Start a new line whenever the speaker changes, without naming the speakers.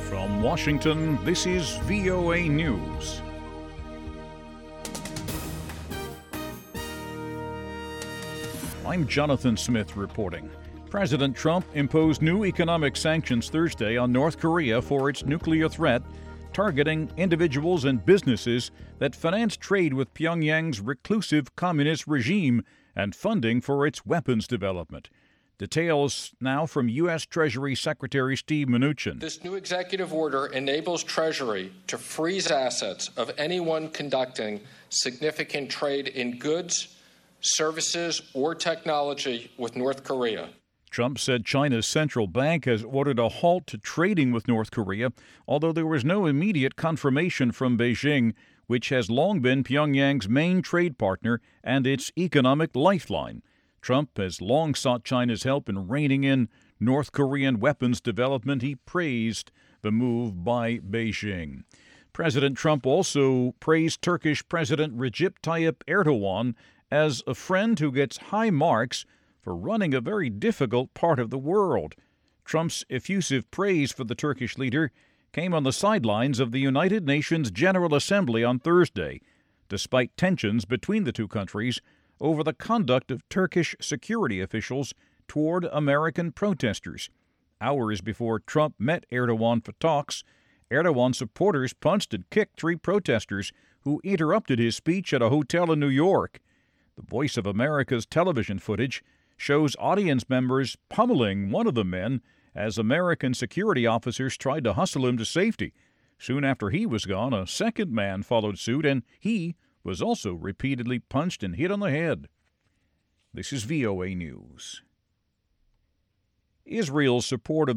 From Washington, this is VOA News. I'm Jonathan Smith reporting. President Trump imposed new economic sanctions Thursday on North Korea for its nuclear threat, targeting individuals and businesses that finance trade with Pyongyang's reclusive communist regime and funding for its weapons development. Details now from U.S. Treasury Secretary Steve Mnuchin.
This new executive order enables Treasury to freeze assets of anyone conducting significant trade in goods, services, or technology with North Korea.
Trump said China's central bank has ordered a halt to trading with North Korea, although there was no immediate confirmation from Beijing, which has long been Pyongyang's main trade partner and its economic lifeline. Trump has long sought China's help in reining in North Korean weapons development. He praised the move by Beijing. President Trump also praised Turkish President Recep Tayyip Erdogan as a friend who gets high marks for running a very difficult part of the world. Trump's effusive praise for the Turkish leader came on the sidelines of the United Nations General Assembly on Thursday, despite tensions between the two countries over the conduct of Turkish security officials toward American protesters. Hours before Trump met Erdogan for talks, Erdogan supporters punched and kicked three protesters who interrupted his speech at a hotel in New York. The Voice of America's television footage shows audience members pummeling one of the men as American security officers tried to hustle him to safety. Soon after he was gone, a second man followed suit, and he was also repeatedly punched and hit on the head. This is VOA News. Israel's support of